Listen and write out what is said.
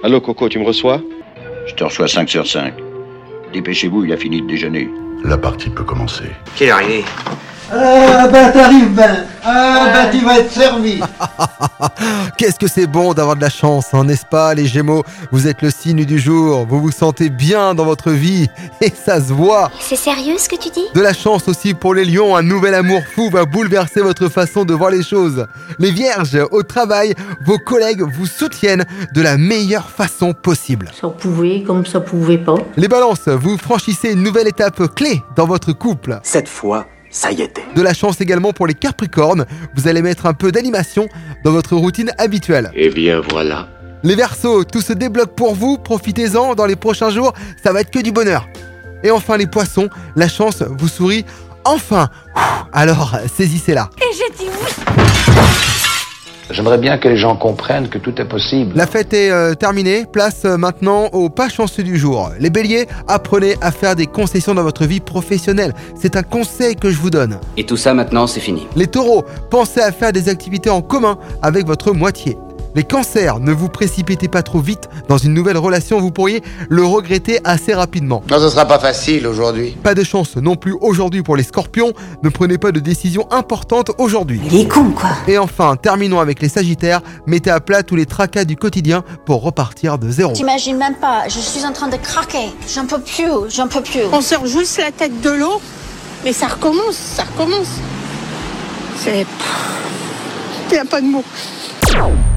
Allô Coco, tu me reçois? Je te reçois 5 sur 5. Dépêchez-vous, il a fini de déjeuner. La partie peut commencer. Quelle heure il est? Ah bah t'arrives ben. Ah bah tu vas être servi. Qu'est-ce que c'est bon d'avoir de la chance, hein, n'est-ce pas les Gémeaux? Vous êtes le signe du jour, vous vous sentez bien dans votre vie et ça se voit. C'est sérieux ce que tu dis? De la chance aussi pour les lions, un nouvel amour fou va bouleverser votre façon de voir les choses. Les vierges, au travail, vos collègues vous soutiennent de la meilleure façon possible. Ça pouvait comme ça pouvait pas. Les balances, vous franchissez une nouvelle étape clé dans votre couple. Cette fois, ça y était. De la chance également pour les capricornes, vous allez mettre un peu d'animation dans votre routine habituelle. Eh bien voilà. Les Verseaux, tout se débloque pour vous, profitez-en dans les prochains jours, ça va être que du bonheur. Et enfin les Poissons, la chance vous sourit enfin. Alors saisissez-la. Et j'ai dit oui. J'aimerais bien que les gens comprennent que tout est possible. La fête est terminée, place maintenant aux pas chanceux du jour. Les Béliers, apprenez à faire des concessions dans votre vie professionnelle. C'est un conseil que je vous donne. Et tout ça maintenant, c'est fini. Les Taureaux, pensez à faire des activités en commun avec votre moitié. Les Cancers, ne vous précipitez pas trop vite dans une nouvelle relation, vous pourriez le regretter assez rapidement. Non, ce sera pas facile aujourd'hui. Pas de chance non plus aujourd'hui pour les Scorpions, ne prenez pas de décisions importantes aujourd'hui. Il est con quoi. Et enfin, terminons avec les Sagittaires, mettez à plat tous les tracas du quotidien pour repartir de zéro. T'imagines même pas, je suis en train de craquer. J'en peux plus. On sort juste la tête de l'eau, mais ça recommence. C'est... Il n'y a pas de mots.